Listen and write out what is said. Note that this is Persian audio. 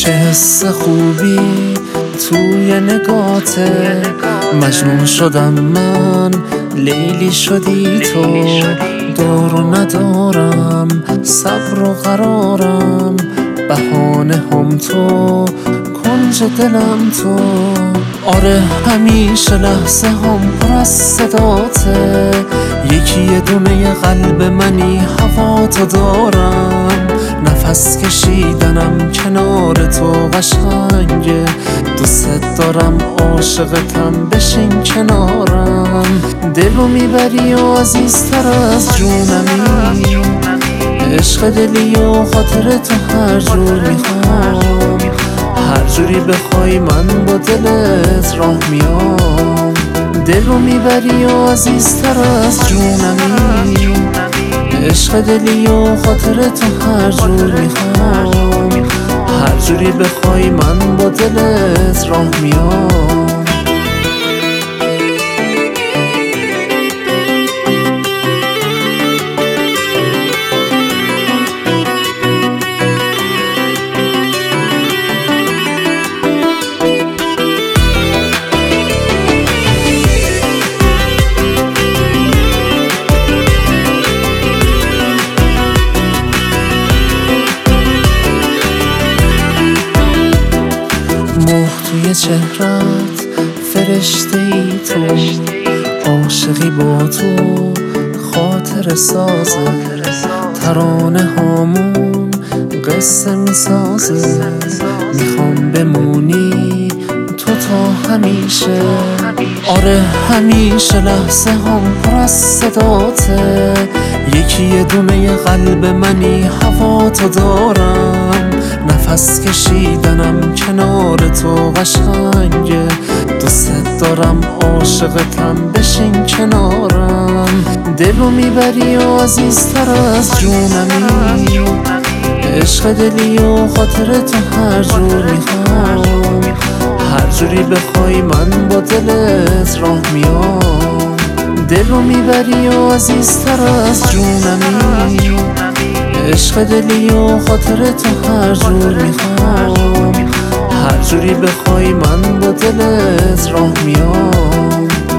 چه حس خوبی توی نگاته، مجنون شدم من، لیلی شدی تو. دارو ندارم، صبر و قرارم، بهانه هم تو، کنج دلم تو. آره همیشه لحظه هم پر از صداته، یکی یه دونه قلب منی، هوا تو دارم. نفس کشیدنم کنار تو قشنگه، دوست دارم عاشقتم، بشین کنارم. دلو میبری و عزیزتر از جونمی، عشق دلی و خاطر تو هر جور میخوام. هر جوری بخوای من با دلت راه میام. دلو میبری و عزیزتر از جونمی، عشق دلی و خاطر تو هر جور میخوام. هر جوری بخوای من با دلت راه میام. مهر توی چهرت فرشته ای تو، عاشقی با تو خاطر سازه، ترانه هامون قصه میسازه. میخوام بمونی تو تا همیشه، آره همیشه لحظه هم پر از صداته، یکی یه دونه قلب منی، هوا تو دارم. نفس کشیدنم کنار تو قشنگه، دوست دارم عاشقتم، بشین کنارم. دلو میبری و عزیزتر از جونمی، عشق دلی و خاطر تو هر جور میخوام. هر جوری بخوای من با دلت راه میام. دلو میبری و عزیزتر از جونمی، عشق دلی و خاطر تو هر جور میخوام. هر جوری بخوای من با دلت راه میام.